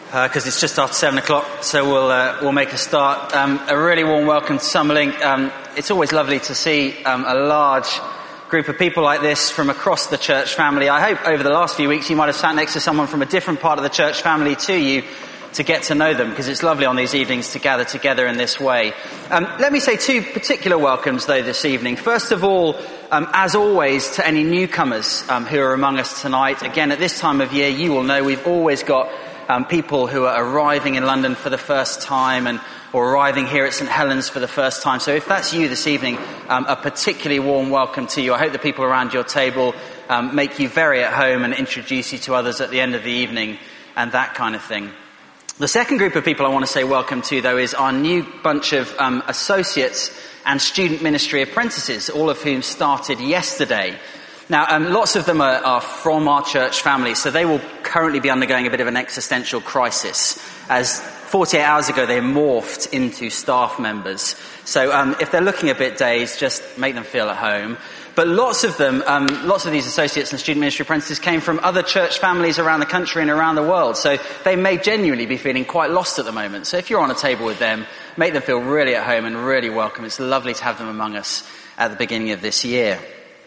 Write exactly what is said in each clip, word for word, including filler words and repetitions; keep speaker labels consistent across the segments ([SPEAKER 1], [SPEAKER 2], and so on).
[SPEAKER 1] because uh, it's just after seven o'clock, so we'll uh, we'll make a start. Um, a really warm welcome to Summerlink. Um, it's always lovely to see um, a large group of people like this from across the church family. I hope over the last few weeks you might have sat next to someone from a different part of the church family to you to get to know them, because it's lovely on these evenings to gather together in this way. Um, let me say two particular welcomes, though, this evening. First of all, um, as always, to any newcomers um, who are among us tonight. Again, at this time of year, you will know we've always got um, people who are arriving in London for the first time and or arriving here at St Helens for the first time. So if that's you this evening, um, a particularly warm welcome to you. I hope the people around your table um, make you very at home and introduce you to others at the end of the evening and that kind of thing. The second group of people I want to say welcome to, though, is our new bunch of um, associates and student ministry apprentices, all of whom started yesterday. Now, um, lots of them are, are from our church family, so they will currently be undergoing a bit of an existential crisis, as forty-eight hours ago they morphed into staff members. So um, if they're looking a bit dazed, just make them feel at home. But lots of them, um, lots of these associates and student ministry apprentices came from other church families around the country and around the world. So they may genuinely be feeling quite lost at the moment. So if you're on a table with them, make them feel really at home and really welcome. It's lovely to have them among us at the beginning of this year.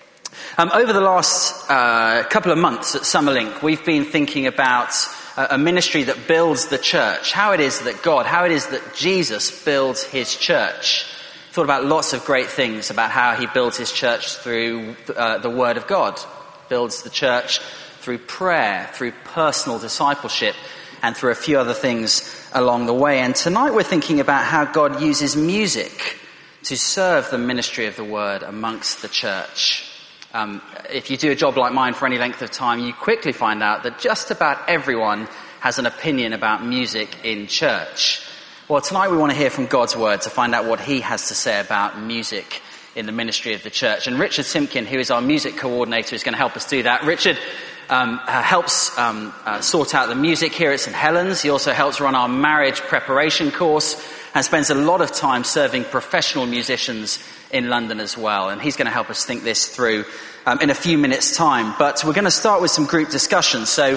[SPEAKER 1] Um, over the last uh, couple of months at Summerlink, we've been thinking about uh, a ministry that builds the church, how it is that God, how it is that Jesus builds his church. Thought about lots of great things about how he builds his church through uh, the Word of God, builds the church through prayer, through personal discipleship, and through a few other things along the way. And tonight we're thinking about how God uses music to serve the ministry of the Word amongst the church. Um, if you do a job like mine for any length of time, you quickly find out that just about everyone has an opinion about music in church. Well, tonight we want to hear from God's Word to find out what he has to say about music in the ministry of the church. And Richard Simpkin, who is our music coordinator, is going to help us do that. Richard um, helps um, uh, sort out the music here at St Helens. He also helps run our marriage preparation course and spends a lot of time serving professional musicians in London as well. And he's going to help us think this through um, in a few minutes' time. But we're going to start with some group discussion. So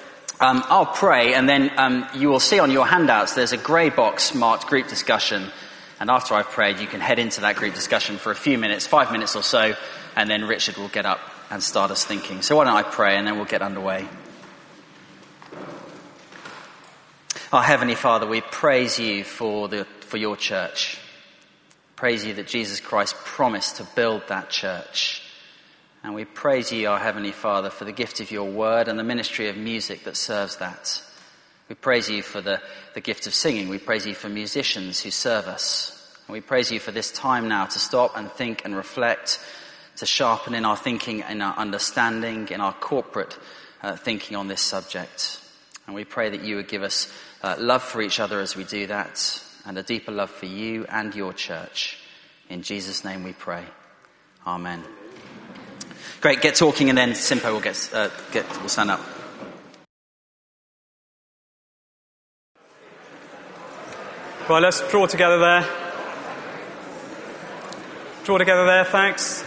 [SPEAKER 1] Um, I'll pray, and then um, you will see on your handouts there's a grey box marked group discussion, and after I've prayed you can head into that group discussion for a few minutes, five minutes or so, and then Richard will get up and start us thinking. So why don't I pray and then we'll get underway. Our Heavenly Father, we praise you for the for your church. Praise you that Jesus Christ promised to build that church. And we praise you, our Heavenly Father, for the gift of your word and the ministry of music that serves that. We praise you for the, the gift of singing. We praise you for musicians who serve us. And we praise you for this time now to stop and think and reflect, to sharpen in our thinking, in our understanding, in our corporate uh, thinking on this subject. And we pray that you would give us uh, love for each other as we do that, and a deeper love for you and your church. In Jesus' name we pray. Amen. Great, get talking, and then Simpo will get, uh, get will stand up.
[SPEAKER 2] Right, let's draw together there. Draw together there, thanks.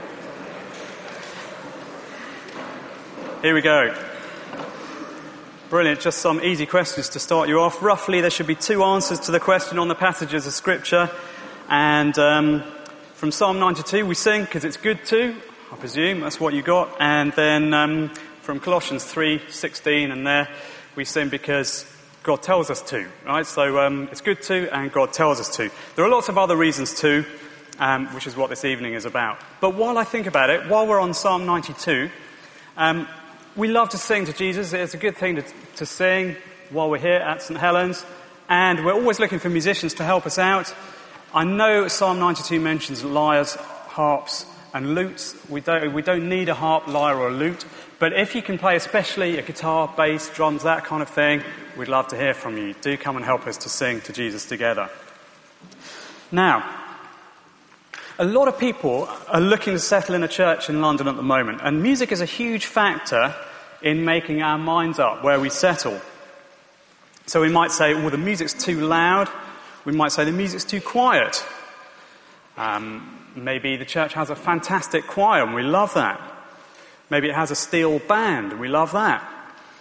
[SPEAKER 2] Here we go. Brilliant, just some easy questions to start you off. Roughly, there should be two answers to the question on the passages of Scripture. And um, from Psalm ninety-two, we sing because it's good to. I presume that's what you got. And then um, from Colossians three sixteen, and there we sing because God tells us to, right? So um, it's good to, and God tells us to. There are lots of other reasons to, um, which is what this evening is about. But while I think about it, while we're on Psalm ninety-two, um, we love to sing to Jesus. It's a good thing to, to sing while we're here at St Helens, and we're always looking for musicians to help us out. I know Psalm ninety-two mentions lyres, harps, and lutes. We don't, we don't need a harp, lyre or a lute. But if you can play especially a guitar, bass, drums, that kind of thing, we'd love to hear from you. Do come and help us to sing to Jesus together. Now, a lot of people are looking to settle in a church in London at the moment. And music is a huge factor in making our minds up where we settle. So we might say, well, the music's too loud. We might say the music's too quiet. Um... Maybe the church has a fantastic choir and we love that. Maybe it has a steel band and we love that.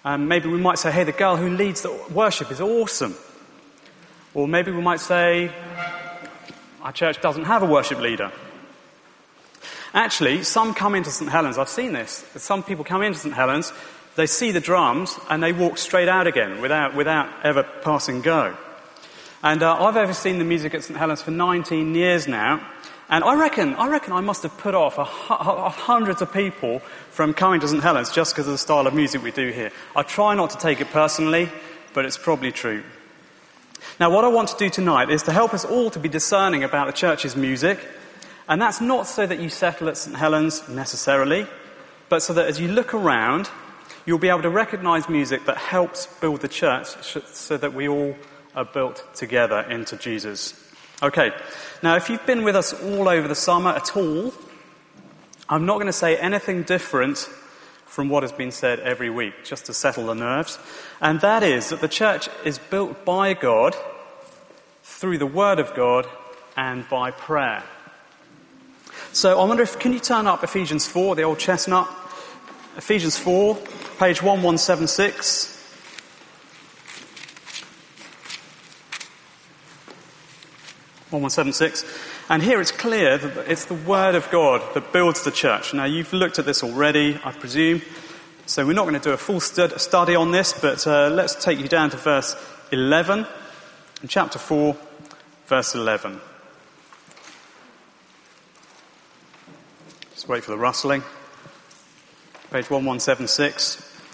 [SPEAKER 2] Um, maybe we might say, hey, the girl who leads the worship is awesome. Or maybe we might say, our church doesn't have a worship leader. Actually, some come into St Helens, I've seen this, some people come into St Helens, they see the drums and they walk straight out again without without ever passing go. And uh, I've ever seen the music at St Helens for nineteen years now, and I reckon I reckon I must have put off a, a, hundreds of people from coming to St Helens just because of the style of music we do here. I try not to take it personally, but it's probably true. Now, what I want to do tonight is to help us all to be discerning about the church's music. And that's not so that you settle at St Helens necessarily, but so that as you look around, you'll be able to recognise music that helps build the church so that we all are built together into Jesus. Okay, now if you've been with us all over the summer at all, I'm not going to say anything different from what has been said every week, just to settle the nerves. And that is that the church is built by God, through the Word of God, and by prayer. So I wonder if, can you turn up Ephesians four, the old chestnut? Ephesians four, page eleven seventy-six. eleven seventy-six. And here it's clear that it's the Word of God that builds the church. Now, you've looked at this already, I presume. So we're not going to do a full stud- study on this, but uh, let's take you down to verse eleven, in chapter four, verse eleven. Just wait for the rustling. Page eleven seventy-six.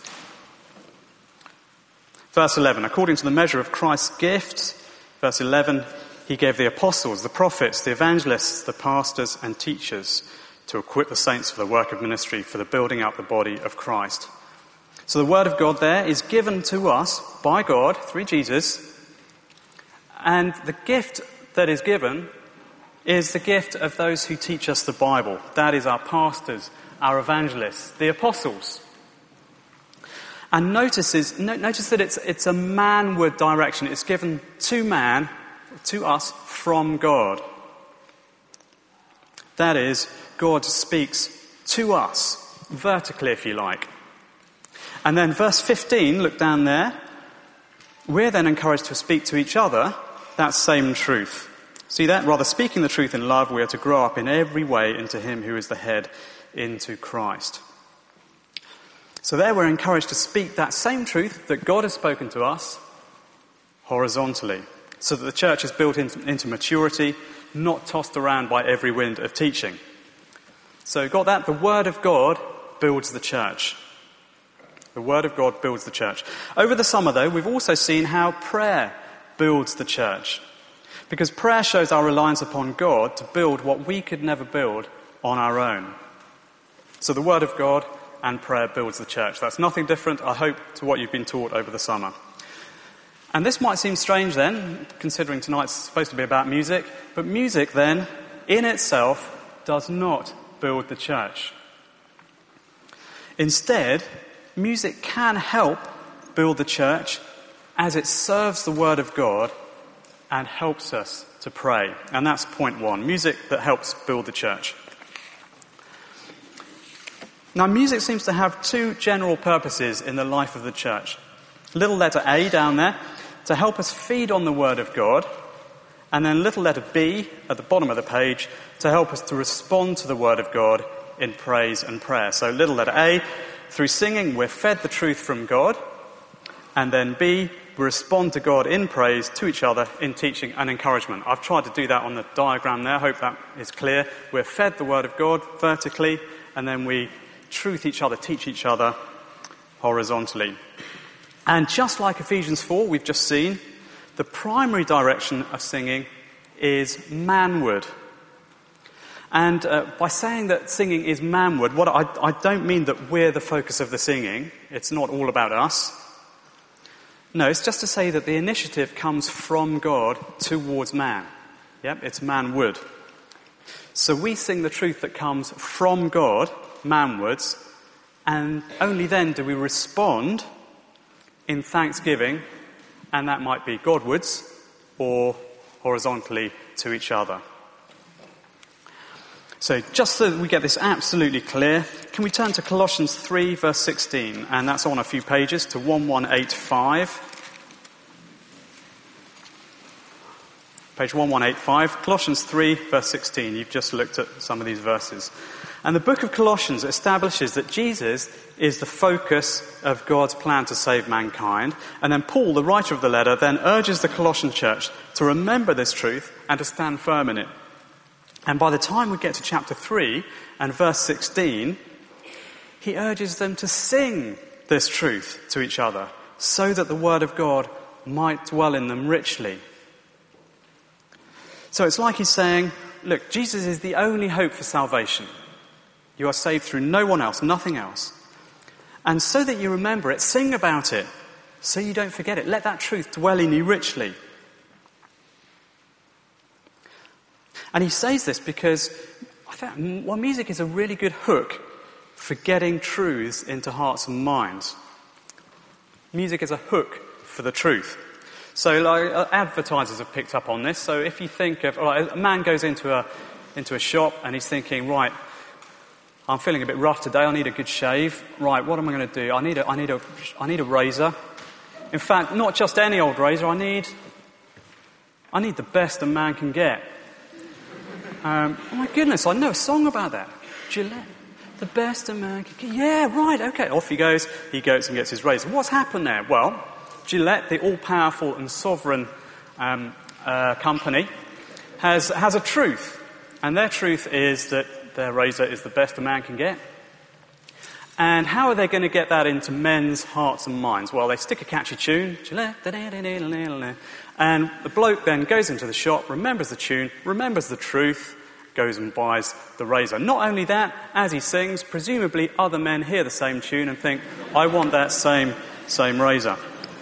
[SPEAKER 2] Verse eleven. According to the measure of Christ's gift, verse eleven, he gave the apostles, the prophets, the evangelists, the pastors and teachers to equip the saints for the work of ministry, for the building up the body of Christ. So the word of God there is given to us by God through Jesus, and the gift that is given is the gift of those who teach us the Bible. That is our pastors, our evangelists, the apostles. And notice, is, notice that it's, it's a manward direction. It's given to man, to us, from God. That is, God speaks to us, vertically if you like. And then verse fifteen, look down there. We're then encouraged to speak to each other that same truth. See that? Rather, speaking the truth in love, we are to grow up in every way into him who is the head, into Christ. So there we're encouraged to speak that same truth that God has spoken to us horizontally, so that the church is built into, into maturity, not tossed around by every wind of teaching. So got that? The Word of God builds the church. The Word of God builds the church. Over the summer, though, we've also seen how prayer builds the church. Because prayer shows our reliance upon God to build what we could never build on our own. So the Word of God and prayer builds the church. That's nothing different, I hope, to what you've been taught over the summer. And this might seem strange then, considering tonight's supposed to be about music, but music then, in itself, does not build the church. Instead, music can help build the church as it serves the Word of God and helps us to pray. And that's point one, music that helps build the church. Now, music seems to have two general purposes in the life of the church. Little letter A down there, to help us feed on the Word of God, and then little letter B at the bottom of the page, to help us to respond to the Word of God in praise and prayer. So little letter A, through singing, we're fed the truth from God, and then B, we respond to God in praise to each other in teaching and encouragement. I've tried to do that on the diagram there. I hope that is clear. We're fed the Word of God vertically, and then we truth each other, teach each other horizontally. And just like Ephesians four, we've just seen, the primary direction of singing is manward. And uh, by saying that singing is manward, what I, I don't mean that we're the focus of the singing. It's not all about us. No, it's just to say that the initiative comes from God towards man. Yep, it's manward. So we sing the truth that comes from God, manwards, and only then do we respond in thanksgiving, and that might be Godwards or horizontally to each other. So just so that we get this absolutely clear, can we turn to Colossians three, verse sixteen? And that's on a few pages to eleven eighty-five. Page eleven eighty-five, Colossians three, verse sixteen. You've just looked at some of these verses. And the book of Colossians establishes that Jesus is the focus of God's plan to save mankind. And then Paul, the writer of the letter, then urges the Colossian church to remember this truth and to stand firm in it. And by the time we get to chapter three and verse sixteen, he urges them to sing this truth to each other so that the word of God might dwell in them richly. So it's like he's saying, look, Jesus is the only hope for salvation. You are saved through no one else, nothing else. And so that you remember it, sing about it, so you don't forget it. Let that truth dwell in you richly. And he says this because I think, well, music is a really good hook for getting truths into hearts and minds. Music is a hook for the truth. So like, advertisers have picked up on this. So if you think of, like, a man goes into a into a shop and he's thinking, right, I'm feeling a bit rough today. I need a good shave. Right, what am I going to do? I need a I need a I need a razor. In fact, not just any old razor. I need I need the best a man can get. Um, oh my goodness, I know a song about that. Gillette, the best a man can get. Yeah, right. Okay, off he goes. He goes and gets his razor. What's happened there? Well, Gillette, the all-powerful and sovereign um, uh, company, has has a truth. And their truth is that their razor is the best a man can get. And how are they going to get that into men's hearts and minds? Well, they stick a catchy tune, Gillette, and the bloke then goes into the shop, remembers the tune, remembers the truth, goes and buys the razor. Not only that, as he sings, presumably other men hear the same tune and think, I want that same, same razor.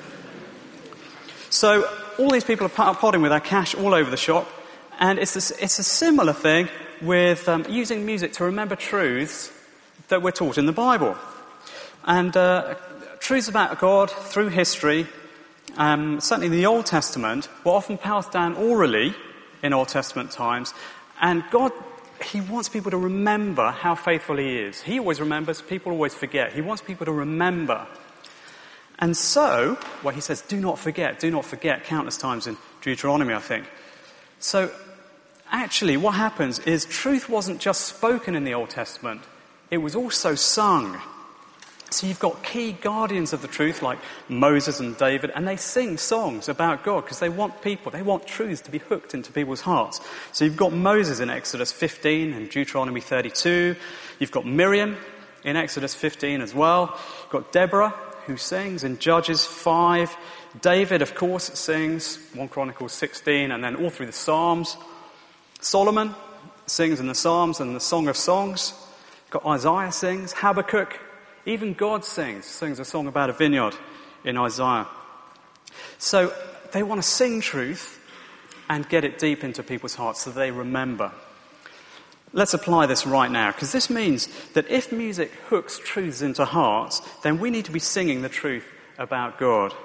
[SPEAKER 2] So all these people are potting with their cash all over the shop, and it's a, it's a similar thing with um, using music to remember truths that we're taught in the Bible. And uh, truths about God through history, um, certainly in the Old Testament, were often passed down orally in Old Testament times, and God, he wants people to remember how faithful he is. He always remembers, people always forget. He wants people to remember. And so, well, he says, do not forget, do not forget, countless times in Deuteronomy, I think. So, actually, what happens is truth wasn't just spoken in the Old Testament, it was also sung. So you've got key guardians of the truth, like Moses and David, and they sing songs about God because they want people, they want truths to be hooked into people's hearts. So you've got Moses in Exodus fifteen and Deuteronomy thirty-two. You've got Miriam in Exodus fifteen as well. You've got Deborah, who sings in Judges five. David, of course, sings, First Chronicles sixteen, and then all through the Psalms. Solomon sings in the Psalms and the Song of Songs. Got Isaiah sings, Habakkuk, even God sings, sings a song about a vineyard in Isaiah. So they want to sing truth and get it deep into people's hearts so they remember. Let's apply this right now, because this means that if music hooks truths into hearts, then we need to be singing the truth about God.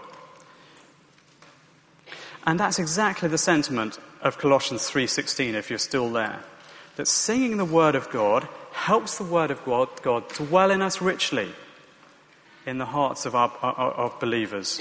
[SPEAKER 2] And that's exactly the sentiment of Colossians three sixteen, if you're still there. That singing the Word of God helps the Word of God, God dwell in us richly in the hearts of our of believers.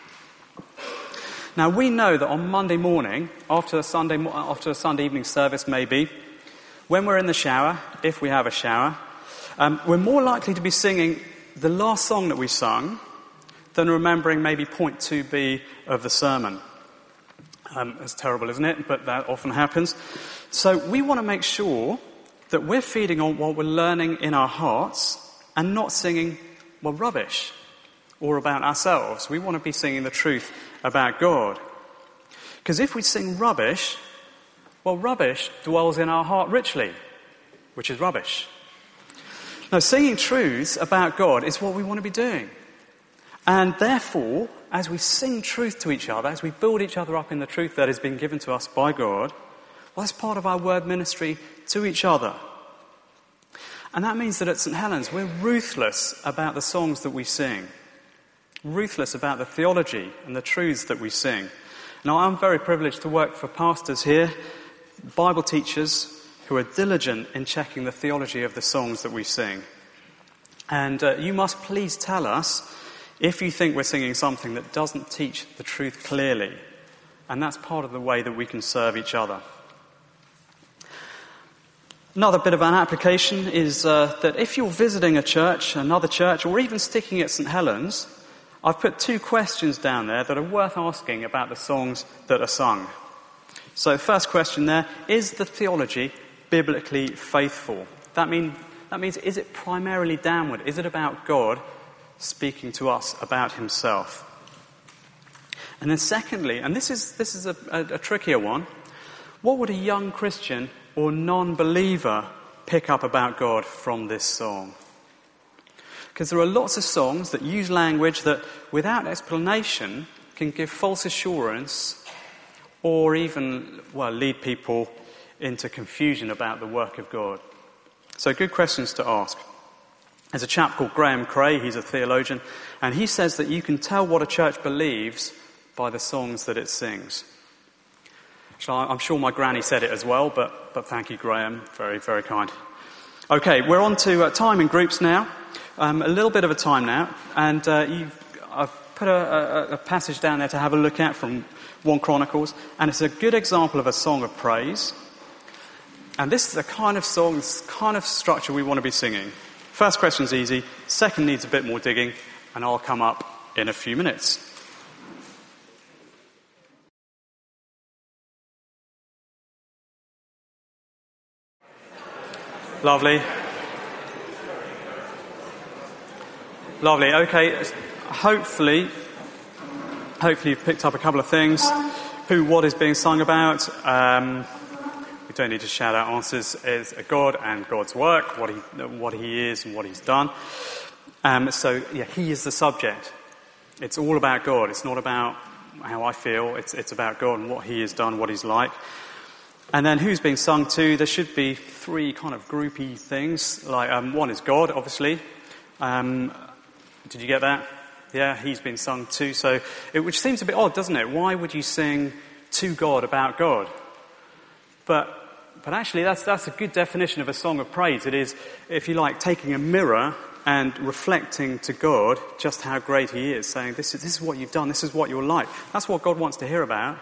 [SPEAKER 2] Now, we know that on Monday morning, after a Sunday, after a Sunday evening service maybe, when we're in the shower, if we have a shower, um, we're more likely to be singing the last song that we sung than remembering maybe point two B of the sermon. Um, it's terrible, isn't it? But that often happens. So we want to make sure that we're feeding on what we're learning in our hearts and not singing, well, rubbish or about ourselves. We want to be singing the truth about God. Because if we sing rubbish, well, rubbish dwells in our heart richly, which is rubbish. Now, singing truths about God is what we want to be doing. And therefore, as we sing truth to each other, as we build each other up in the truth that has been given to us by God, well, that's part of our word ministry to each other. And that means that at St Helens, we're ruthless about the songs that we sing, ruthless about the theology and the truths that we sing. Now, I'm very privileged to work for pastors here, Bible teachers, who are diligent in checking the theology of the songs that we sing. And uh, you must please tell us if you think we're singing something that doesn't teach the truth clearly. And that's part of the way that we can serve each other. Another bit of an application is uh, that if you're visiting a church, another church, or even sticking at St Helens, I've put two questions down there that are worth asking about the songs that are sung. So first question there, is the theology biblically faithful? That, mean, that means, is it primarily downward? Is it about God speaking to us about himself? And then secondly, and this is, this is a, a, a trickier one, what would a young Christian or non-believer pick up about God from this song? Because there are lots of songs that use language that, without explanation, can give false assurance or even, well, lead people into confusion about the work of God. So good questions to ask. There's a chap called Graham Cray, he's a theologian, and he says that you can tell what a church believes by the songs that it sings. So I'm sure my granny said it as well, but, but thank you, Graham. Very, very kind. Okay, we're on to uh, time in groups now. Um, a little bit of a time now, and uh, you've, I've put a, a, a passage down there to have a look at from First Chronicles, and it's a good example of a song of praise. And this is the kind of song, this kind of structure we want to be singing. First question's easy, second needs a bit more digging, and I'll come up in a few minutes. Lovely. Lovely. Okay, hopefully, hopefully you've picked up a couple of things. Who, what is being sung about. Um, we don't need to shout out answers. It's God and God's work, what he, what he is and what he's done. Um, so, yeah, he is the subject. It's all about God. It's not about how I feel. It's, it's about God and what he has done, what he's like. And then who's being sung to? There should be three kind of groupy things. Like um, one is God, obviously. Um, did you get that? Yeah, he's been sung to. So, it, which seems a bit odd, doesn't it? Why would you sing to God about God? But, but actually, that's that's a good definition of a song of praise. It is, if you like, taking a mirror and reflecting to God just how great he is, saying, "This is this is what you've done. This is what you're like." That's what God wants to hear about.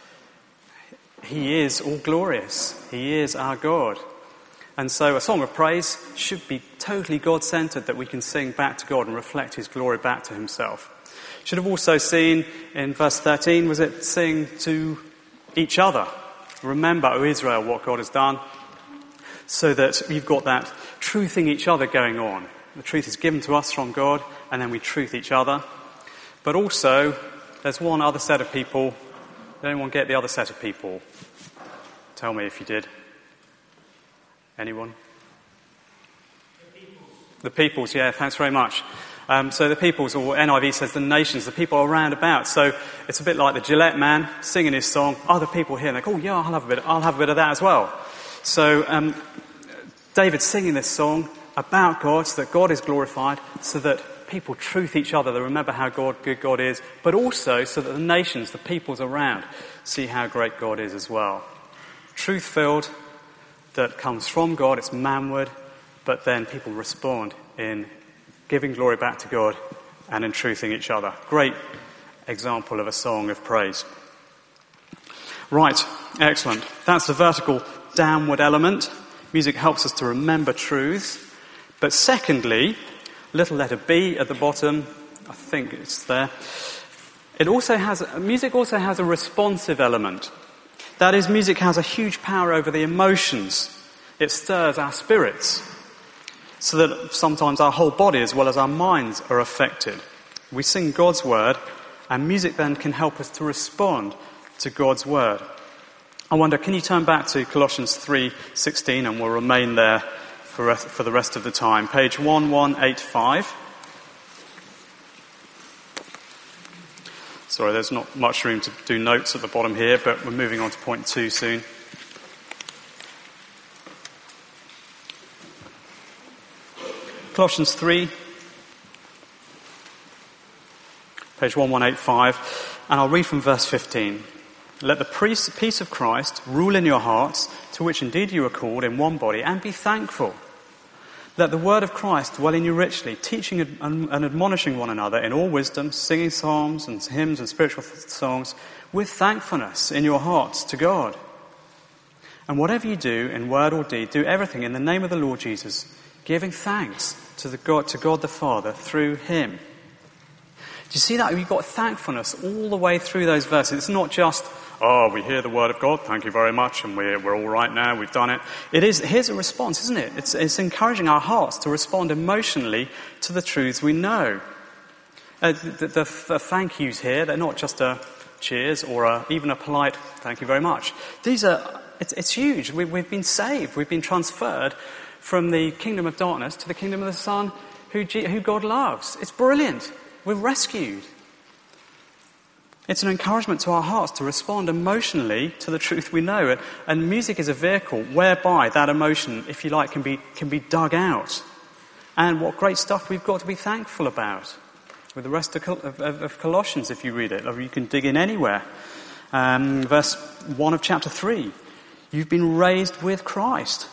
[SPEAKER 2] He is all glorious. He is our God. And so a song of praise should be totally God-centered, that we can sing back to God and reflect his glory back to himself. Should have also seen in verse thirteen, was it sing to each other? Remember, O Israel, what God has done, so that you've got that truthing each other going on. The truth is given to us from God, and then we truth each other. But also, there's one other set of people. Did anyone get the other set of people? Tell me if you did. Anyone? The peoples. The peoples, yeah, thanks very much. Um, so the peoples, or N I V says the nations, the people around about. So it's a bit like the Gillette man singing his song. Other people here, and they go, oh yeah, I'll have a bit, I'll have a bit of that as well. So um, David's singing this song about God, so that God is glorified, so that people truth each other, they remember how God, good God is, but also so that the nations, the peoples around, see how great God is as well. Truth-filled, that comes from God, it's manward, but then people respond in giving glory back to God and in truthing each other. Great example of a song of praise. Right, excellent. That's the vertical downward element. Music helps us to remember truths. But secondly, little letter B at the bottom, I think it's there. It also has, music also has a responsive element. That is, music has a huge power over the emotions. It stirs our spirits, so that sometimes our whole body as well as our minds are affected. We sing God's word, and music then can help us to respond to God's word. I wonder, can you turn back to Colossians three sixteen, and we'll remain there for, rest, for the rest of the time. Page eleven eighty-five. Sorry, there's not much room to do notes at the bottom here, but we're moving on to point two soon. Colossians three, page eleven eighty-five, and I'll read from verse fifteen. Let the peace of Christ rule in your hearts, to which indeed you are called in one body, and be thankful. Let the word of Christ dwell in you richly, teaching and admonishing one another in all wisdom, singing psalms and hymns and spiritual songs with thankfulness in your hearts to God. And whatever you do in word or deed, do everything in the name of the Lord Jesus, giving thanks to the God, to God the Father through him. Do you see that? You've got thankfulness all the way through those verses. It's not just, oh, we hear the word of God, thank you very much, and we're, we're all right now, we've done it. It is, here's a response, isn't it? It's, it's encouraging our hearts to respond emotionally to the truths we know. Uh, the, the, the thank yous here, they're not just a cheers or a, even a polite thank you very much. These are, it's, it's huge. We, we've been saved, we've been transferred from the kingdom of darkness to the kingdom of the Son who, who God loves. It's brilliant. We're rescued. It's an encouragement to our hearts to respond emotionally to the truth we know. And music is a vehicle whereby that emotion, if you like, can be, can be dug out. And what great stuff we've got to be thankful about. With the rest of, of, of Colossians, if you read it, or you can dig in anywhere. Um, verse one of chapter three. You've been raised with Christ.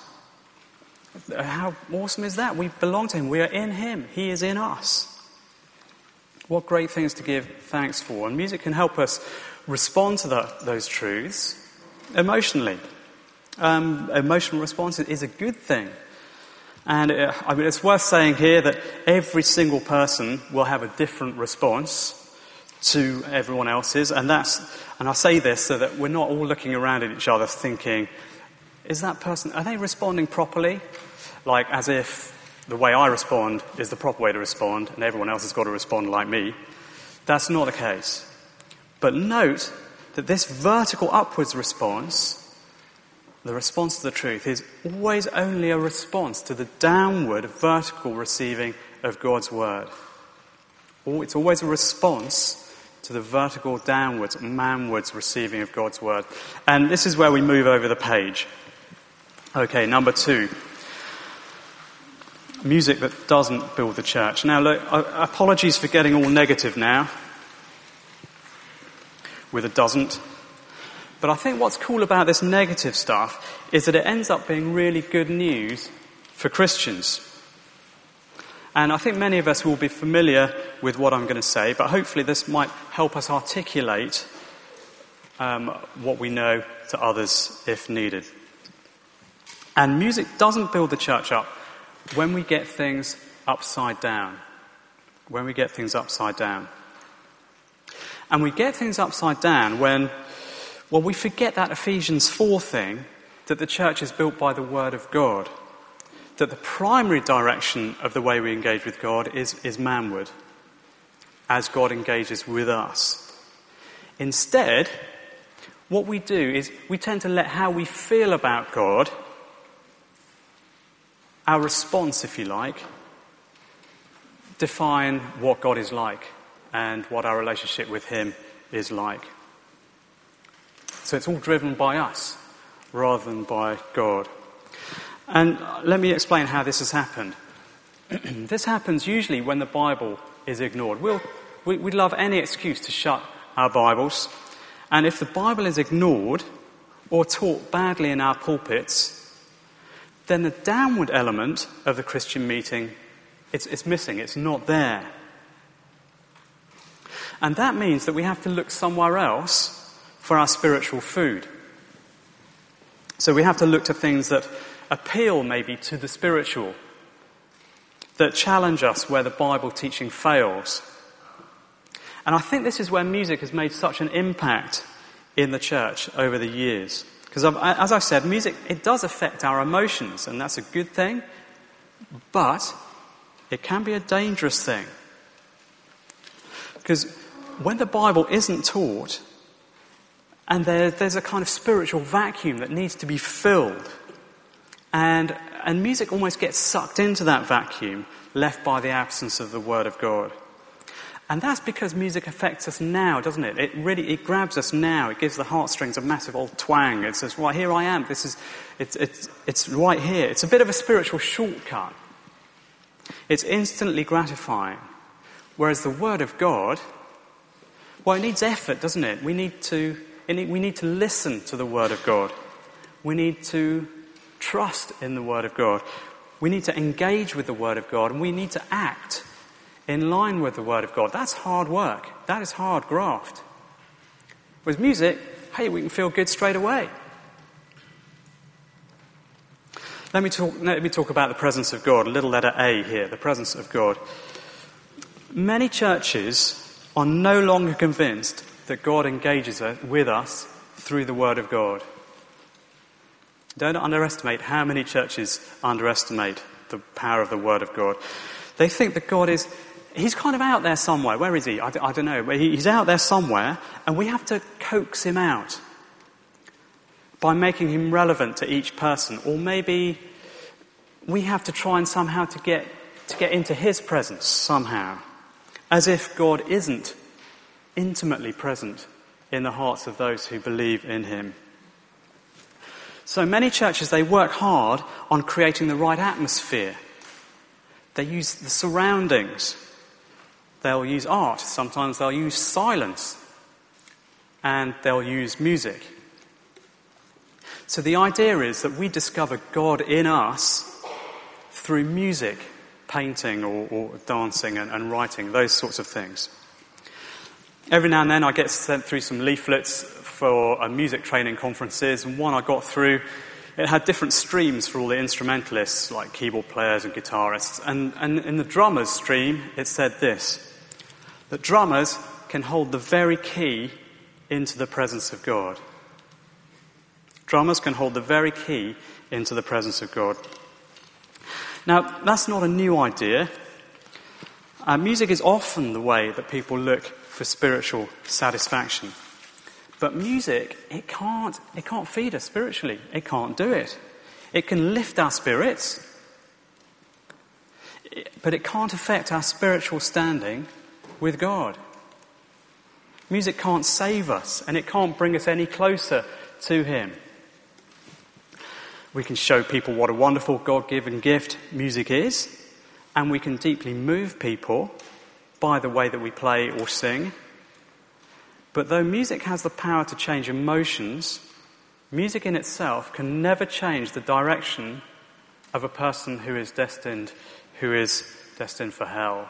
[SPEAKER 2] How awesome is that? We belong to him. We are in him. He is in us. What great things to give thanks for. And music can help us respond to the, those truths emotionally. Um, emotional response is a good thing. And it, I mean, it's worth saying here that every single person will have a different response to everyone else's. And that's, and I say this so that we're not all looking around at each other thinking, is that person, are they responding properly? Like as if the way I respond is the proper way to respond, and everyone else has got to respond like me. That's not the case. But note that this vertical upwards response, the response to the truth, is always only a response to the downward vertical receiving of God's word. It's always a response to the vertical downwards, manwards receiving of God's word. And this is where we move over the page. Okay, number two. Music that doesn't build the church. Now, look, apologies for getting all negative now with a doesn't. But I think what's cool about this negative stuff is that it ends up being really good news for Christians. And I think many of us will be familiar with what I'm going to say, but hopefully this might help us articulate um, what we know to others if needed. And music doesn't build the church up when we get things upside down. When we get things upside down. And we get things upside down when, well, we forget that Ephesians four thing, that the church is built by the word of God. That the primary direction of the way we engage with God is, is manward, as God engages with us. Instead, what we do is we tend to let how we feel about God, our response, if you like, define what God is like and what our relationship with him is like. So it's all driven by us rather than by God. And let me explain how this has happened. This happens usually when the Bible is ignored. We'll, we, we'd love any excuse to shut our Bibles. And if the Bible is ignored or taught badly in our pulpits, then the downward element of the Christian meeting, it's, it's missing, it's not there. And that means that we have to look somewhere else for our spiritual food. So we have to look to things that appeal maybe to the spiritual, that challenge us where the Bible teaching fails. And I think this is where music has made such an impact in the church over the years. Because as I've said, music, it does affect our emotions, and that's a good thing, but it can be a dangerous thing. Because when the Bible isn't taught, and there, there's a kind of spiritual vacuum that needs to be filled, and, and music almost gets sucked into that vacuum left by the absence of the Word of God. And that's because music affects us now, doesn't it? It really, it grabs us now. It gives the heartstrings a massive old twang. It says, right, here I am. This is, it's, it's, it's right here. It's a bit of a spiritual shortcut. It's instantly gratifying. Whereas the Word of God, well, it needs effort, doesn't it? We need to, we need to listen to the Word of God. We need to trust in the Word of God. We need to engage with the Word of God, and we need to act in line with the Word of God. That's hard work. That is hard graft. With music, hey, we can feel good straight away. Let me talk, let me talk about the presence of God, a little letter A here, the presence of God. Many churches are no longer convinced that God engages with us through the Word of God. Don't underestimate how many churches underestimate the power of the Word of God. They think that God is, he's kind of out there somewhere. Where is he? I, I don't know. He's out there somewhere, and we have to coax him out by making him relevant to each person. Or maybe we have to try and somehow to get, to get into his presence somehow, as if God isn't intimately present in the hearts of those who believe in him. So many churches, they work hard on creating the right atmosphere. They use the surroundings. They'll use art. Sometimes they'll use silence. And they'll use music. So the idea is that we discover God in us through music, painting or, or dancing and, and writing, those sorts of things. Every now and then I get sent through some leaflets for uh, music training conferences, and one I got through, it had different streams for all the instrumentalists, like keyboard players and guitarists. And, and in the drummers stream, it said this, that drummers can hold the very key into the presence of God. Drummers can hold the very key into the presence of God. Now, that's not a new idea. Uh, music is often the way that people look for spiritual satisfaction. But music, it can't, it can't feed us spiritually. It can't do it. It can lift our spirits, but it can't affect our spiritual standing with God. Music can't save us, and it can't bring us any closer to him. We can show people what a wonderful God-given gift music is, and we can deeply move people by the way that we play or sing. But though music has the power to change emotions, music in itself can never change the direction of a person who is destined, who is destined for hell.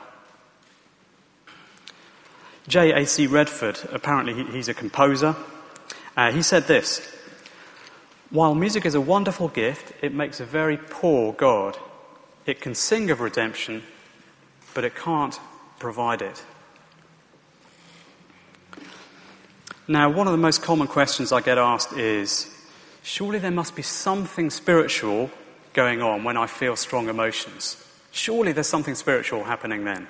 [SPEAKER 2] J A C Redford, apparently he's a composer, uh, he said this, "While music is a wonderful gift, it makes a very poor God. It can sing of redemption, but it can't provide it." Now, one of the most common questions I get asked is, surely there must be something spiritual going on when I feel strong emotions. Surely there's something spiritual happening then.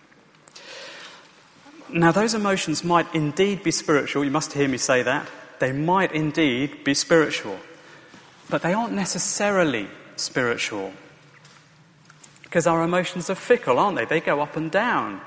[SPEAKER 2] Now, those emotions might indeed be spiritual. You must hear me say that. They might indeed be spiritual. But they aren't necessarily spiritual. Because our emotions are fickle, aren't they? They go up and down.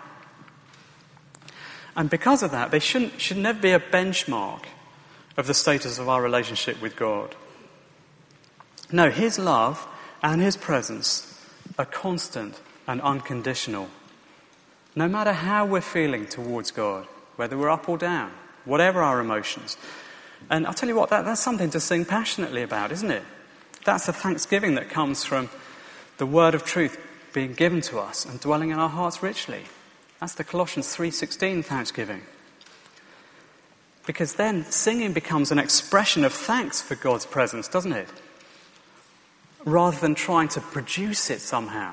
[SPEAKER 2] And because of that, they shouldn't, should never be a benchmark of the status of our relationship with God. No, his love and his presence are constant and unconditional. No matter how we're feeling towards God, whether we're up or down, whatever our emotions. And I'll tell you what, that, that's something to sing passionately about, isn't it? That's the thanksgiving that comes from the word of truth being given to us and dwelling in our hearts richly. That's the Colossians three sixteen thanksgiving. Because then singing becomes an expression of thanks for God's presence, doesn't it? Rather than trying to produce it somehow.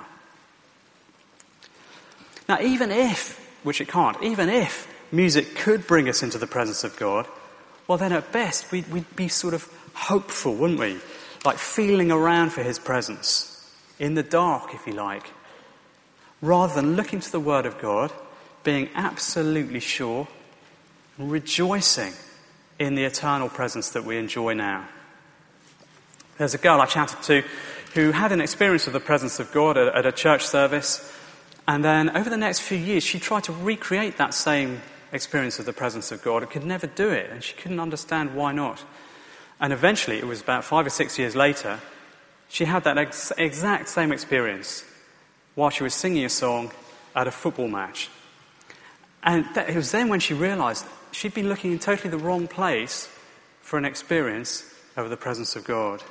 [SPEAKER 2] Now, even if, which it can't, even if music could bring us into the presence of God, well then at best we'd, we'd be sort of hopeful, wouldn't we? Like feeling around for his presence, in the dark if you like, rather than looking to the Word of God, being absolutely sure, rejoicing in the eternal presence that we enjoy now. There's a girl I chatted to who had an experience of the presence of God at, at a church service, and then over the next few years she tried to recreate that same experience of the presence of God and could never do it, and she couldn't understand why not. And eventually, it was about five or six years later, she had that ex- exact same experience while she was singing a song at a football match. And that, it was then when she realised she'd been looking in totally the wrong place for an experience of the presence of God.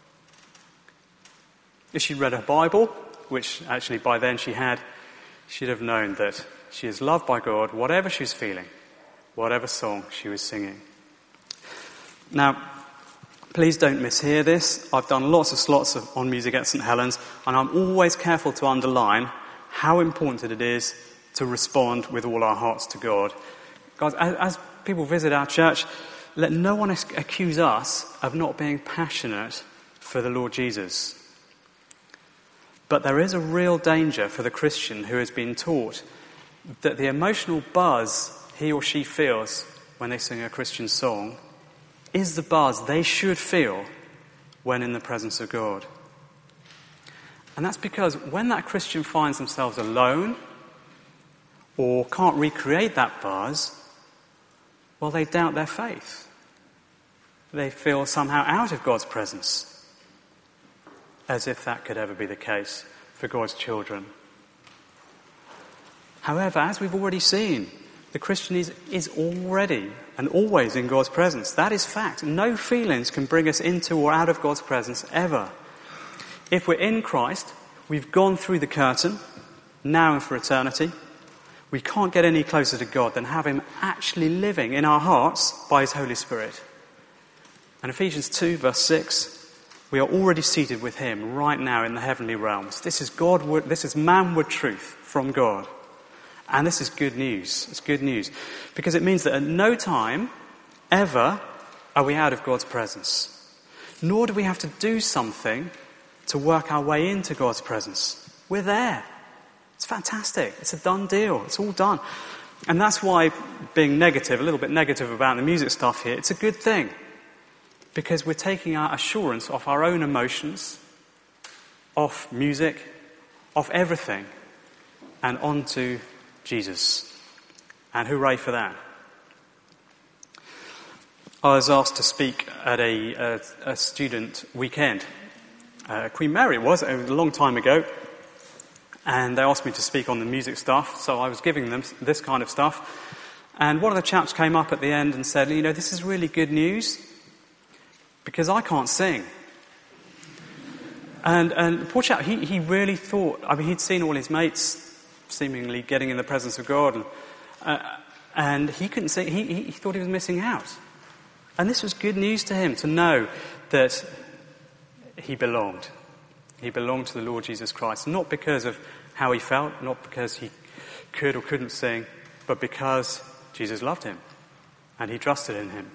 [SPEAKER 2] If she'd read her Bible, which actually by then she had, she'd have known that she is loved by God, whatever she's feeling, whatever song she was singing. Now, please don't mishear this. I've done lots of slots of, on music at St Helens, and I'm always careful to underline how important it is to respond with all our hearts to God. Guys, as, as people visit our church, let no one accuse us of not being passionate for the Lord Jesus. But there is a real danger for the Christian who has been taught that the emotional buzz he or she feels when they sing a Christian song is the buzz they should feel when in the presence of God. And that's because when that Christian finds themselves alone or can't recreate that buzz, well, they doubt their faith. They feel somehow out of God's presence, as if that could ever be the case for God's children. However, as we've already seen, the Christian is, is already and always in God's presence. That is fact. No feelings can bring us into or out of God's presence ever. If we're in Christ, we've gone through the curtain, now and for eternity. We can't get any closer to God than have him actually living in our hearts by his Holy Spirit. And Ephesians two, verse six, we are already seated with him right now in the heavenly realms. This is Godward, this is manward truth from God. And this is good news. It's good news. Because it means that at no time, ever, are we out of God's presence. Nor do we have to do something to work our way into God's presence. We're there. It's fantastic. It's a done deal. It's all done. And that's why being negative, a little bit negative about the music stuff here, it's a good thing. Because we're taking our assurance off our own emotions, off music, off everything, and onto Jesus. And hooray for that. I was asked to speak at a, a, a student weekend. Uh, Queen Mary it was, it was a long time ago. And they asked me to speak on the music stuff, so I was giving them this kind of stuff. And one of the chaps came up at the end and said, you know, this is really good news, because I can't sing. And, and poor chap, he, he really thought, I mean, he'd seen all his mates seemingly getting in the presence of God, and, uh, and he couldn't sing, he, he thought he was missing out. And this was good news to him, to know that he belonged. He belonged to the Lord Jesus Christ, not because of how he felt, not because he could or couldn't sing, but because Jesus loved him and he trusted in him.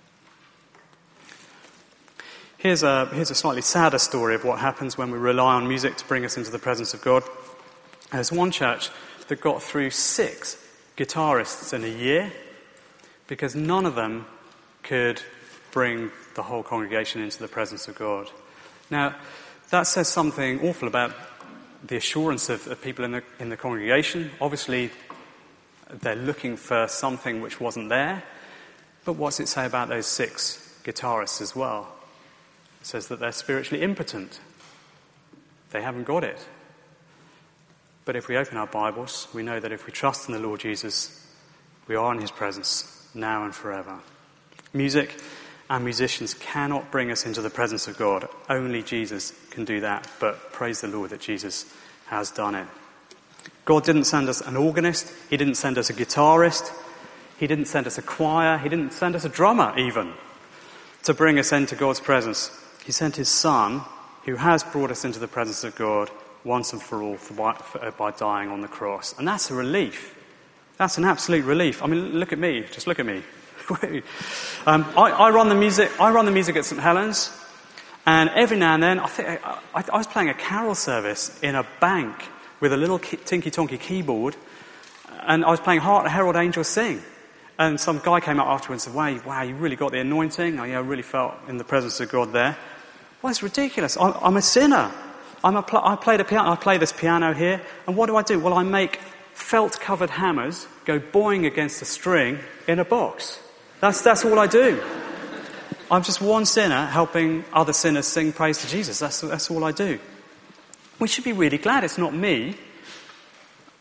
[SPEAKER 2] Here's a, here's a slightly sadder story of what happens when we rely on music to bring us into the presence of God. There's one church that got through six guitarists in a year because none of them could bring the whole congregation into the presence of God. Now, that says something awful about the assurance of, of people in the, in the congregation. Obviously, they're looking for something which wasn't there. But what's it say about those six guitarists as well? It says that they're spiritually impotent. They haven't got it. But if we open our Bibles, we know that if we trust in the Lord Jesus, we are in his presence now and forever. Music and musicians cannot bring us into the presence of God. Only Jesus can do that. But praise the Lord that Jesus has done it. God didn't send us an organist. He didn't send us a guitarist. He didn't send us a choir. He didn't send us a drummer even to bring us into God's presence. He sent his Son, who has brought us into the presence of God once and for all for by, for, uh, by dying on the cross. And that's a relief. That's an absolute relief. I mean, look at me. Just look at me. um, I, I run the music. I run the music at St Helens, and every now and then, I think I, I, I was playing a carol service in a bank with a little tinky-tonky keyboard, and I was playing "Hark the Herald Angels Sing," and some guy came up afterwards and said, "Wow, wow, you really got the anointing. I, I really felt in the presence of God there." Well, it's ridiculous. I'm, I'm a sinner. I'm a pl- I play the piano. I play this piano here, and what do I do? Well, I make felt-covered hammers go boing against a string in a box. That's that's all I do. I'm just one sinner helping other sinners sing praise to Jesus. That's that's all I do. We should be really glad it's not me.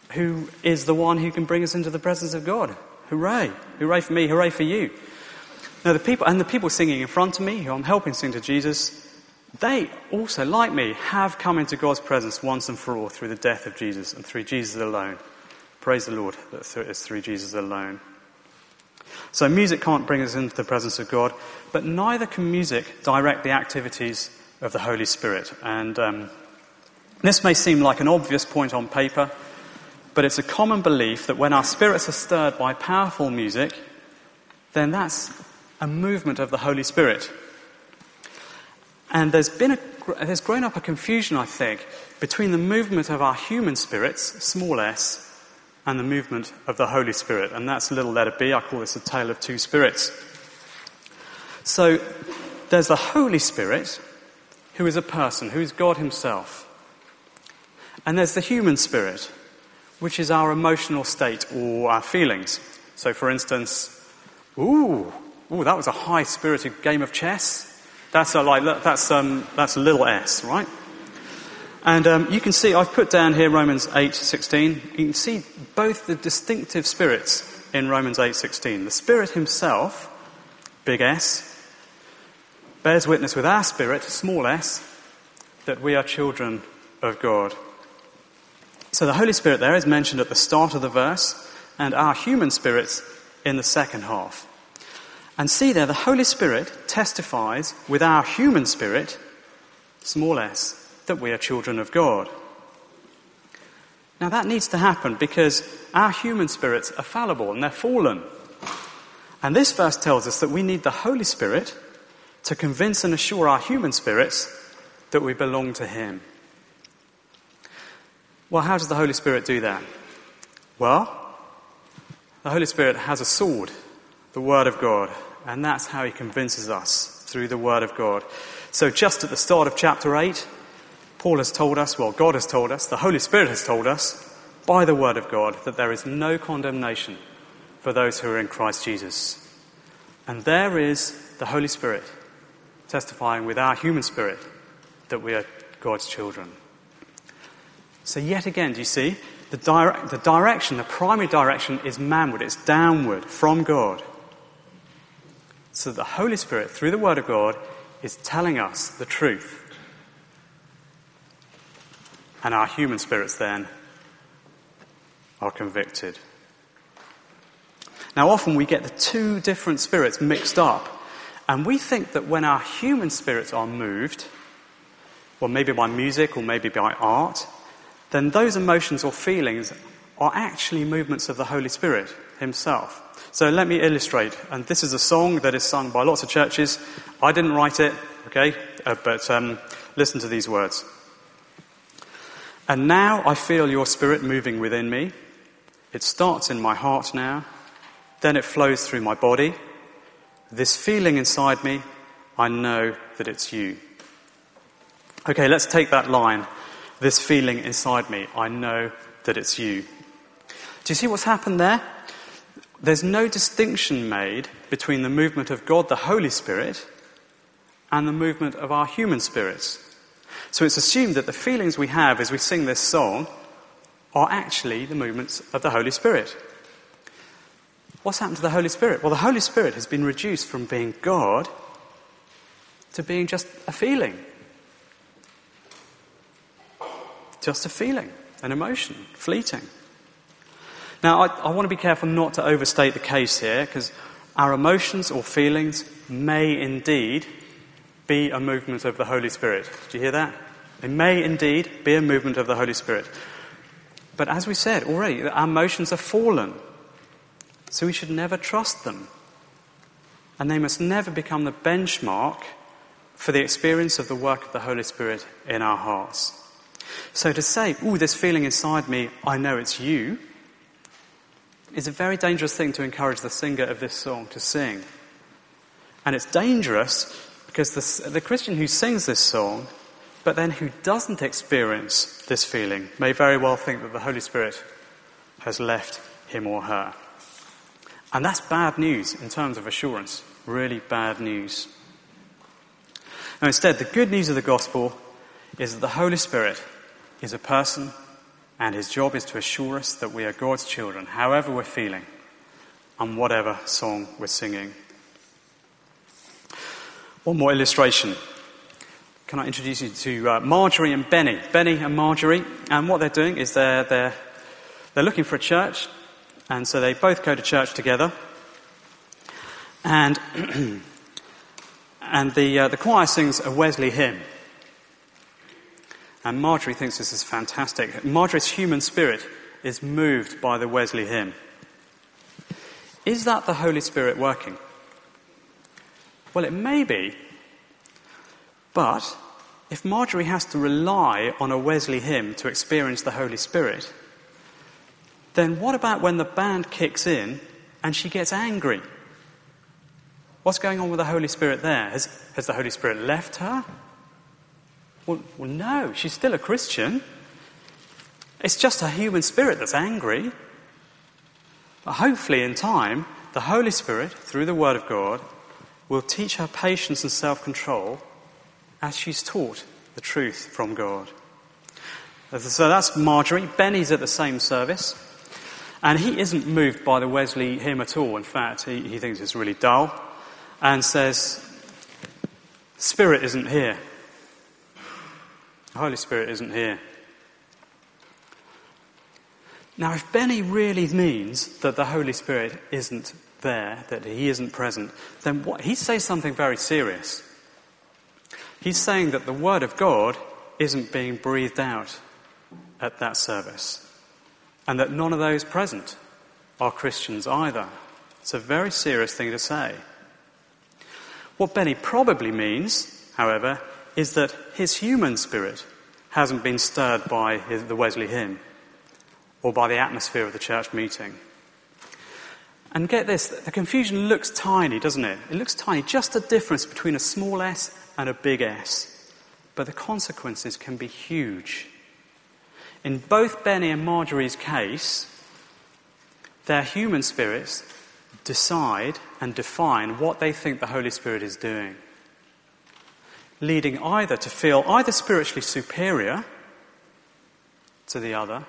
[SPEAKER 2] who is the one who can bring us into the presence of God. Hooray. Hooray for me, hooray for you. Now the people, and the people singing in front of me, who I'm helping sing to Jesus, they also, like me, have come into God's presence once and for all through the death of Jesus and through Jesus alone. Praise the Lord that it's through Jesus alone. So music can't bring us into the presence of God, but neither can music direct the activities of the Holy Spirit. And um, this may seem like an obvious point on paper, but it's a common belief that when our spirits are stirred by powerful music, then that's a movement of the Holy Spirit. And there's been a, there's grown up a confusion, I think, between the movement of our human spirits, small s, and the movement of the Holy Spirit. And that's little letter b. I call this a tale of two spirits. So there's the Holy Spirit, who is a person, who is God himself. And there's the human spirit, which is our emotional state or our feelings. So for instance, ooh, ooh, that was a high-spirited game of chess. That's a, like that's um that's a little s, right? And um, you can see I've put down here Romans eight sixteen. You can see both the distinctive spirits in Romans eight sixteen. The Spirit himself, big S, bears witness with our spirit, small s, that we are children of God. So the Holy Spirit there is mentioned at the start of the verse, and our human spirits in the second half. And see there, the Holy Spirit testifies with our human spirit, small s, that we are children of God. Now that needs to happen because our human spirits are fallible and they're fallen. And this verse tells us that we need the Holy Spirit to convince and assure our human spirits that we belong to him. Well, how does the Holy Spirit do that? Well, the Holy Spirit has a sword, the Word of God, and that's how he convinces us, through the Word of God. So just at the start of chapter eight, Paul has told us, well, God has told us, the Holy Spirit has told us, by the Word of God, that there is no condemnation for those who are in Christ Jesus. And there is the Holy Spirit testifying with our human spirit that we are God's children. So yet again, do you see, the, dire- the direction, the primary direction is manward, it's downward from God. So the Holy Spirit, through the Word of God, is telling us the truth. And our human spirits then are convicted. Now often we get the two different spirits mixed up, and we think that when our human spirits are moved, well maybe by music or maybe by art, then those emotions or feelings are actually movements of the Holy Spirit himself. So let me illustrate. And this is a song that is sung by lots of churches. I didn't write it, okay? Uh, but um, listen to these words. And now I feel your spirit moving within me. It starts in my heart now. Then it flows through my body. This feeling inside me, I know that it's you. Okay, let's take that line. This feeling inside me, I know that it's you. Do you see what's happened there? There's no distinction made between the movement of God, the Holy Spirit, and the movement of our human spirits. So it's assumed that the feelings we have as we sing this song are actually the movements of the Holy Spirit. What's happened to the Holy Spirit? Well, the Holy Spirit has been reduced from being God to being just a feeling. Just a feeling, an emotion, fleeting. Now, I, I want to be careful not to overstate the case here, because our emotions or feelings may indeed be a movement of the Holy Spirit. Did you hear that? They may indeed be a movement of the Holy Spirit. But as we said already, our emotions are fallen, so we should never trust them. And they must never become the benchmark for the experience of the work of the Holy Spirit in our hearts. So to say, ooh, this feeling inside me, I know it's you, is a very dangerous thing to encourage the singer of this song to sing. And it's dangerous because the, the Christian who sings this song, but then who doesn't experience this feeling, may very well think that the Holy Spirit has left him or her. And that's bad news in terms of assurance, really bad news. Now instead, the good news of the gospel is that the Holy Spirit is a person And his job is to assure us that we are God's children, however we're feeling, and whatever song we're singing. One more illustration. Can I introduce you to uh, Marjorie and Benny? Benny and Marjorie, and what they're doing is they're, they're, they're looking for a church, and so they both go to church together. And and the, uh, the choir sings a Wesley hymn. And Marjorie thinks this is fantastic. Marjorie's human spirit is moved by the Wesley hymn. Is that the Holy Spirit working? Well, it may be. But if Marjorie has to rely on a Wesley hymn to experience the Holy Spirit, then what about when the band kicks in and she gets angry? What's going on with the Holy Spirit there? Has, has the Holy Spirit left her? Well, well, no, she's still a Christian. It's just her human spirit that's angry. But hopefully in time, the Holy Spirit, through the Word of God, will teach her patience and self-control as she's taught the truth from God. So that's Marjorie. Benny's at the same service. And he isn't moved by the Wesley hymn at all. In fact, he, he thinks it's really dull and says, Spirit isn't here. The Holy Spirit isn't here. Now, if Benny really means that the Holy Spirit isn't there, that he isn't present, then what, he says something very serious. He's saying that the Word of God isn't being breathed out at that service, and that none of those present are Christians either. It's a very serious thing to say. What Benny probably means, however, is that his human spirit hasn't been stirred by his, the Wesley hymn or by the atmosphere of the church meeting. And get this, the confusion looks tiny, doesn't it? It looks tiny, just a difference between a small s and a big S. But the consequences can be huge. In both Benny and Marjorie's case, their human spirits decide and define what they think the Holy Spirit is doing, leading either to feel either spiritually superior to the other,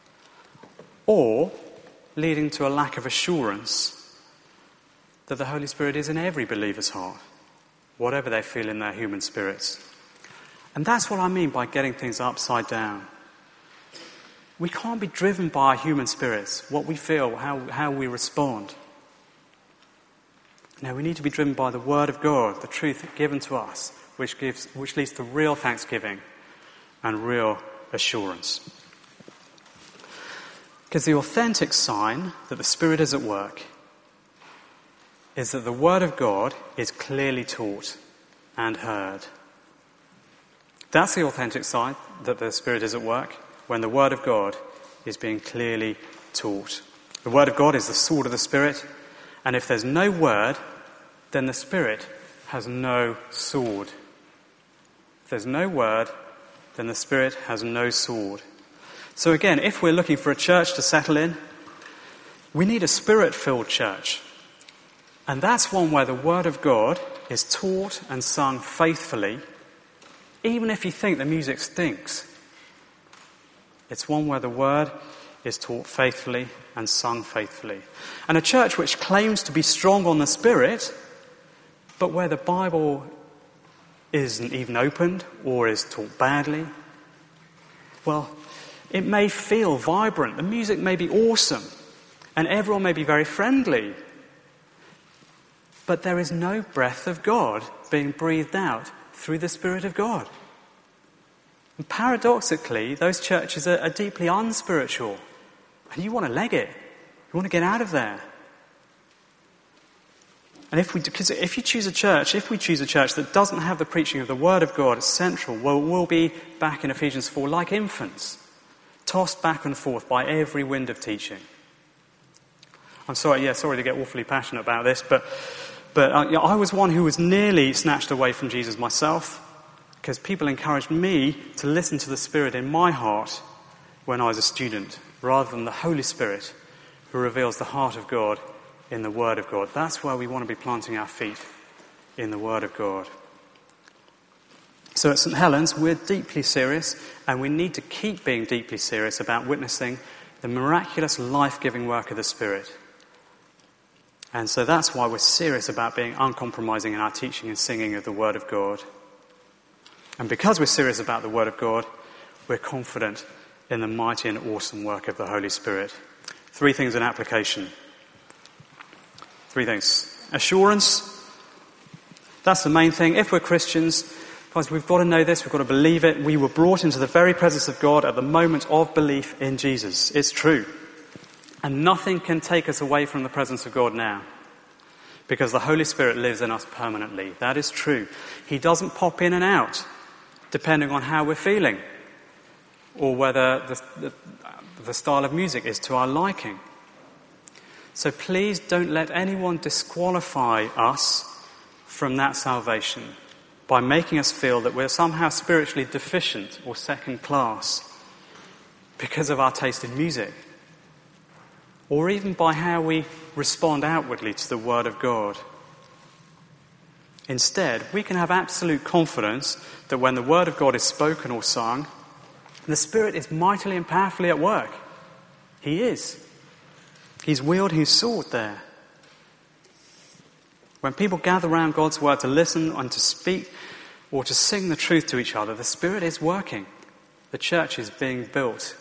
[SPEAKER 2] or leading to a lack of assurance that the Holy Spirit is in every believer's heart, whatever they feel in their human spirits. And that's what I mean by getting things upside down. We can't be driven by our human spirits, what we feel, how, how we respond. No, we need to be driven by the Word of God, the truth given to us, which gives, which leads to real thanksgiving and real assurance. Because the authentic sign that the Spirit is at work is that the Word of God is clearly taught and heard. That's the authentic sign that the Spirit is at work, when the Word of God is being clearly taught. The Word of God is the sword of the Spirit, and if there's no Word, then the Spirit has no sword. If there's no Word, then the Spirit has no sword. So again, if we're looking for a church to settle in, we need a Spirit-filled church. And that's one where the Word of God is taught and sung faithfully, even if you think the music stinks. It's one where the Word is taught faithfully and sung faithfully. And a church which claims to be strong on the Spirit, but where the Bible isn't even opened or is taught badly, well, it may feel vibrant, the music may be awesome, and everyone may be very friendly, but there is no breath of God being breathed out through the Spirit of God. And paradoxically, those churches are, are deeply unspiritual. And you want to leg it. You want to get out of there. And if we, because if you choose a church, if we choose a church that doesn't have the preaching of the Word of God as central, well, we'll be back in Ephesians four like infants, tossed back and forth by every wind of teaching. I'm sorry, yeah, sorry to get awfully passionate about this, but but uh, you know, I was one who was nearly snatched away from Jesus myself, because people encouraged me to listen to the Spirit in my heart when I was a student, rather than the Holy Spirit who reveals the heart of God in the Word of God. That's where we want to be planting our feet, in the Word of God. So at St Helens, we're deeply serious, and we need to keep being deeply serious about witnessing the miraculous life-giving work of the Spirit. And so that's why we're serious about being uncompromising in our teaching and singing of the Word of God. And because we're serious about the Word of God, we're confident in the mighty and awesome work of the Holy Spirit. Three things in application. Three things. Assurance. That's the main thing. If we're Christians, guys, we've got to know this, we've got to believe it. We were brought into the very presence of God at the moment of belief in Jesus. It's true. And nothing can take us away from the presence of God now, because the Holy Spirit lives in us permanently. That is true. He doesn't pop in and out, depending on how we're feeling, or whether the, the, the style of music is to our liking. So please don't let anyone disqualify us from that salvation by making us feel that we're somehow spiritually deficient or second class because of our taste in music, or even by how we respond outwardly to the Word of God. Instead, we can have absolute confidence that when the Word of God is spoken or sung, the Spirit is mightily and powerfully at work. He is. He's wielding his sword there. When people gather around God's Word to listen and to speak or to sing the truth to each other, the Spirit is working. The church is being built.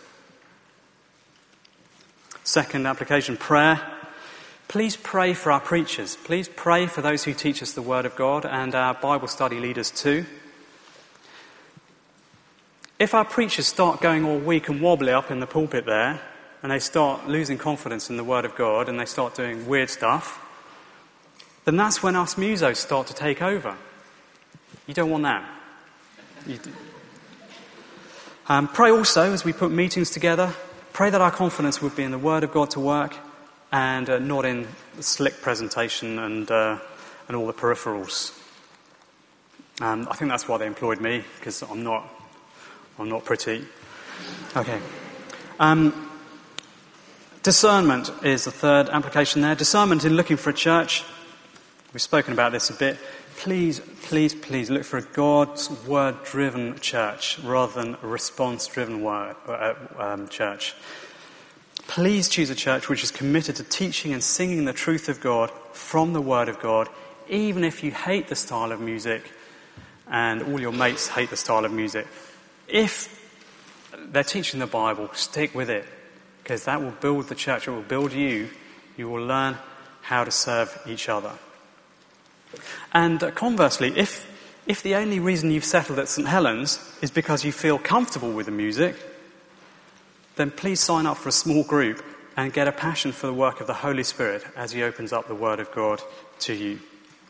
[SPEAKER 2] Second application, prayer. Please pray for our preachers. Please pray for those who teach us the Word of God, and our Bible study leaders too. If our preachers start going all weak and wobbly up in the pulpit there, and they start losing confidence in the Word of God, and they start doing weird stuff, then that's when us musos start to take over. You don't want that. You do. Um, pray also, as we put meetings together, pray that our confidence would be in the Word of God to work, and uh, not in slick presentation and uh, and all the peripherals. Um, I think that's why they employed me, because I'm not I'm not pretty. Okay. Um, discernment is the third application there. Discernment in looking for a church. We've spoken about this a bit. Please, please, please look for a God's Word-driven church rather than a response-driven word, uh, um, church. Please choose a church which is committed to teaching and singing the truth of God from the Word of God, even if you hate the style of music and all your mates hate the style of music. If they're teaching the Bible, stick with it, because that will build the church, it will build you. You will learn how to serve each other. And uh, conversely, if if the only reason you've settled at St Helens is because you feel comfortable with the music, then please sign up for a small group and get a passion for the work of the Holy Spirit as he opens up the Word of God to you.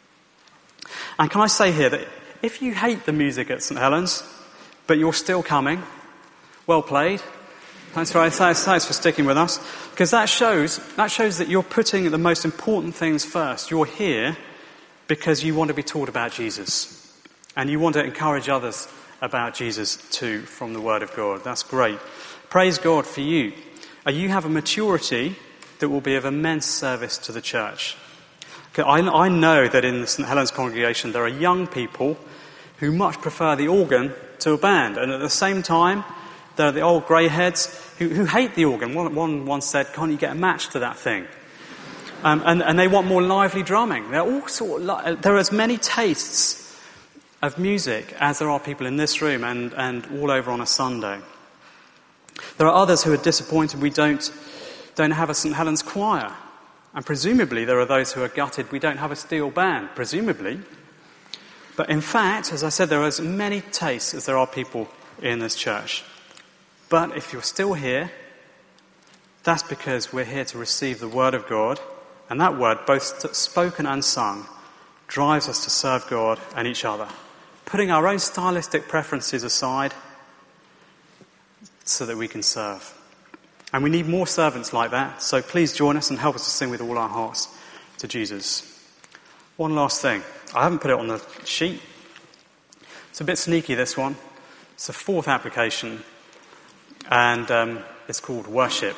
[SPEAKER 2] And can I say here that if you hate the music at St Helens, but you're still coming, well played. Thanks for, thanks for sticking with us. Because that shows, that shows that you're putting the most important things first. You're here because you want to be taught about Jesus. And you want to encourage others about Jesus too from the Word of God. That's great. Praise God for you. Uh, you have a maturity that will be of immense service to the church. Okay, I, I know that in the St Helens congregation there are young people who much prefer the organ to a band. And at the same time, there are the old greyheads who, who hate the organ. One, one once said, can't you get a match to that thing? Um, and, and they want more lively drumming. There are all sort of, there are as many tastes of music as there are people in this room and, and all over on a Sunday. There are others who are disappointed we don't, don't have a St Helens choir. And presumably there are those who are gutted we don't have a steel band, presumably. But in fact, as I said, there are as many tastes as there are people in this church. But if you're still here, that's because we're here to receive the Word of God. And that Word, both spoken and sung, drives us to serve God and each other, putting our own stylistic preferences aside so that we can serve. And we need more servants like that, so please join us and help us to sing with all our hearts to Jesus. One last thing. I haven't put it on the sheet. It's a bit sneaky, this one. It's the fourth application, and um, it's called worship.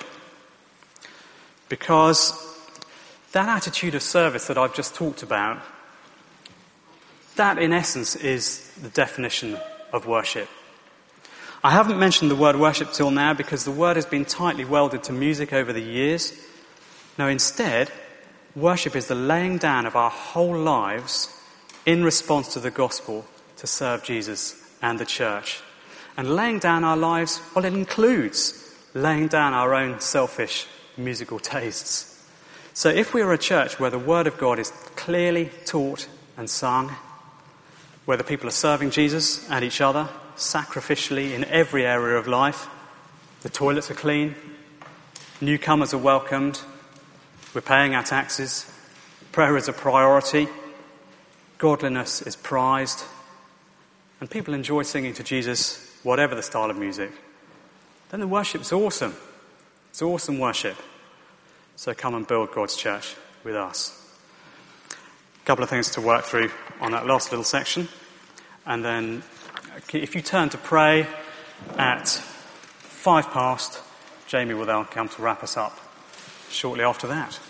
[SPEAKER 2] Because that attitude of service that I've just talked about, that in essence is the definition of worship. I haven't mentioned the word worship till now because the word has been tightly welded to music over the years. No, instead, worship is the laying down of our whole lives in response to the gospel to serve Jesus and the church. And laying down our lives, well, it includes laying down our own selfish musical tastes. So if we are a church where the word of God is clearly taught and sung, where the people are serving Jesus and each other sacrificially in every area of life, the toilets are clean, newcomers are welcomed, we're paying our taxes, prayer is a priority, godliness is prized, and people enjoy singing to Jesus, whatever the style of music, then the worship's awesome. It's awesome worship. So come and build God's church with us. A couple of things to work through on that last little section. And then if you turn to pray at five past, Jamie will then come to wrap us up shortly after that.